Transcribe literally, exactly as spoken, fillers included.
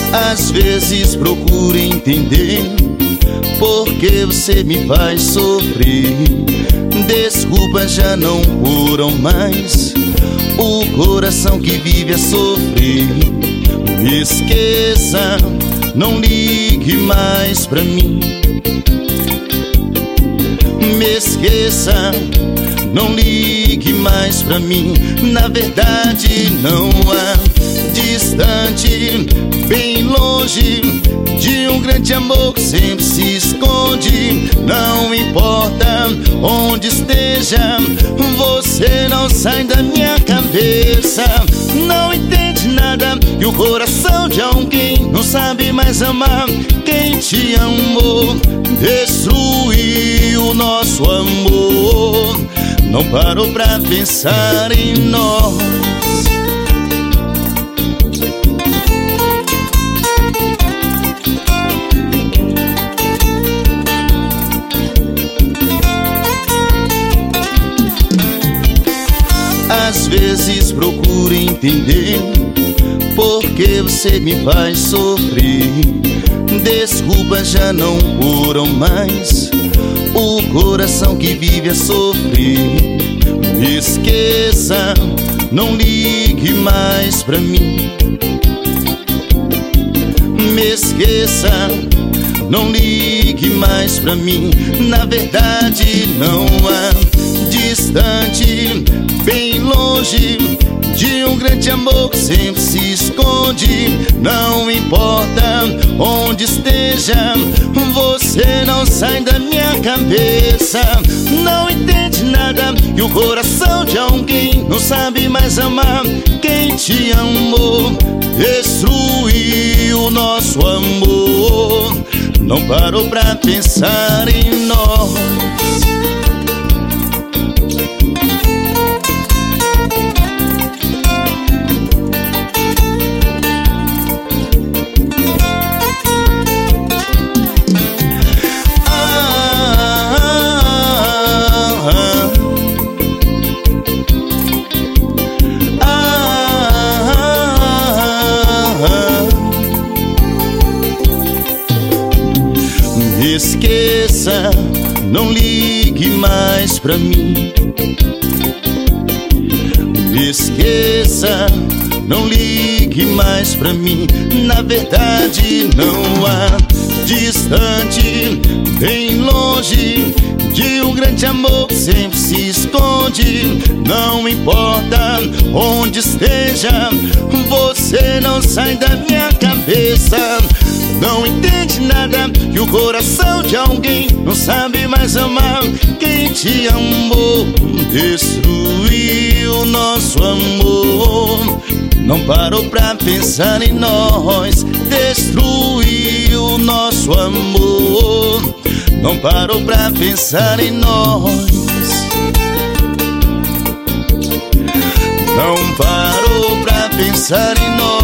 Às vezes procuro entender por que você me faz sofrer. Desculpas já não curam mais o coração que vive a sofrer. Me esqueça, não ligue mais pra mim. Me esqueça, não ligue mais pra mim. Na verdade não há distante, bem longe de um grande amor que sempre se esconde. Não importa onde esteja, você não sai da minha cabeça. Não entende nada e o coração de alguém não sabe mais amar. Quem te amou destruiu o nosso amor. Não parou pra pensar em nós. Às vezes procuro entender por que você me faz sofrer. Desculpas já não curam mais o coração que vive a sofrer. Me esqueça, não ligue mais pra mim. Me esqueça, não ligue mais pra mim. Na verdade não há distante, bem longe de um grande amor que sempre se esconde. Não importa onde esteja, você não sai da minha cabeça. Não entende nada e o coração de alguém não sabe mais amar. Quem te amou destruiu o nosso amor. Não parou pra pensar em nós. Me esqueça, não ligue mais pra mim. Me esqueça, não ligue mais pra mim. Na verdade não há distante, bem longe de um grande amor que sempre se esconde. Não importa onde esteja, você não sai da minha cabeça. Não entende nada e o coração de alguém não sabe mais amar. Quem te amou destruiu o nosso amor. Não parou pra pensar em nós. Destruiu o nosso amor. Não parou pra pensar em nós. Não parou pra pensar em nós.